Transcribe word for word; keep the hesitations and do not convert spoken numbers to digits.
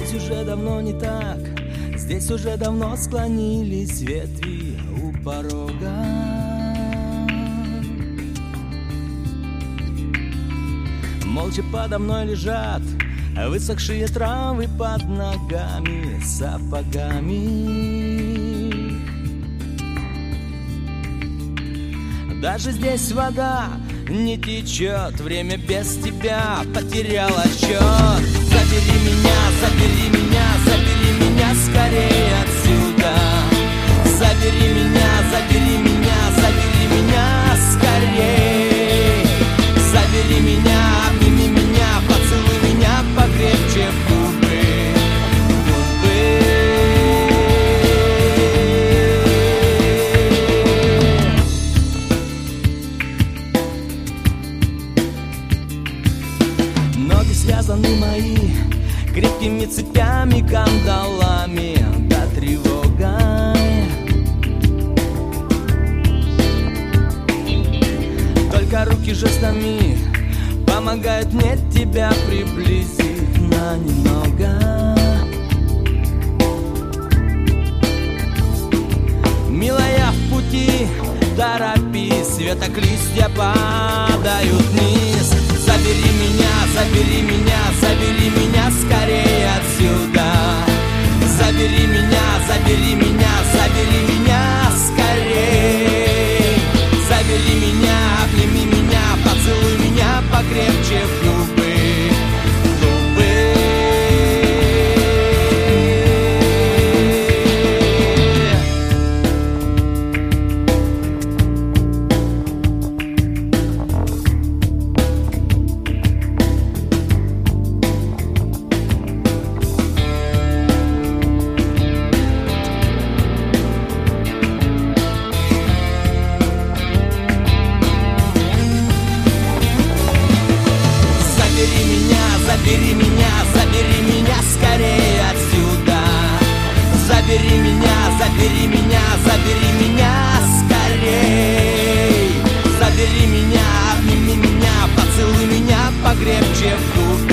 Здесь уже давно не так, здесь уже давно склонились ветви у порога. Молча подо мной лежат высохшие травы под ногами, сапогами. Даже здесь вода не течет, время без тебя потеряло счет. Забери меня, забери меня, забери меня скорее отсюда. Забери меня, забери меня, забери меня скорее. Забери меня, обними меня, поцелуй меня покрепче в губы, губы. Ноги связаны мои крепкими цепями, кандалами, да тревогой. Только руки жестами помогают мне тебя приблизить на немного. Милая, в пути торопись, веток листья падают вниз. Забери меня, забери меня, забери меня скорее отсюда. Забери меня, забери меня, забери меня скорее. Забери меня, обними меня, поцелуй меня покрепче в губы, губы. Забери меня, забери меня скорее отсюда. Забери меня, забери меня, забери меня скорее. Забери меня, обними меня, поцелуй меня покрепче в губы.